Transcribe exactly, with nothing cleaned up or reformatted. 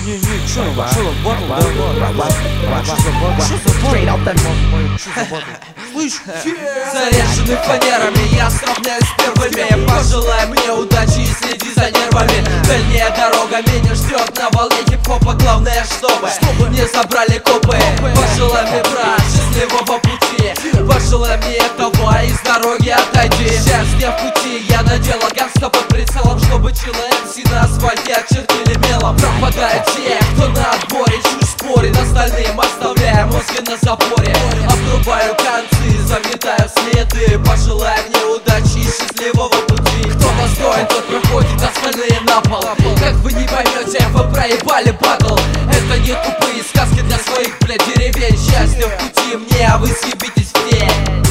Не, не, чё, чё, батл, да, да, чё за батл? Чё за батл? Чё за батл? Слышь, заряженный фанерами, я сравняюсь с первыми. Пожелай мне удачи и следи за нервами. Дальняя дорога меня ждет на волне хип-хопа. Главное, чтобы, чтобы не забрали копы. Пожелай мне, брат, счастливого пути. Пожелай мне этого, из дороги отойди. Счастье в пути, я надела гангста под прицелом, чтобы чилы эм си на асфальте очертили мелом. Пропадают те, кто на отборе, чушь спорит, остальным оставляя мозги на запоре. Обрубаю концы, заметаю следы. Пожелай мне удачи и счастливого пути. Кто достоин, тот проходит, остальные на пол. Как вы не поймете, вы проебали батл. Это не тупые сказки для своих, блядь, деревень. Счастье в пути мне, а вы съебитесь в тень.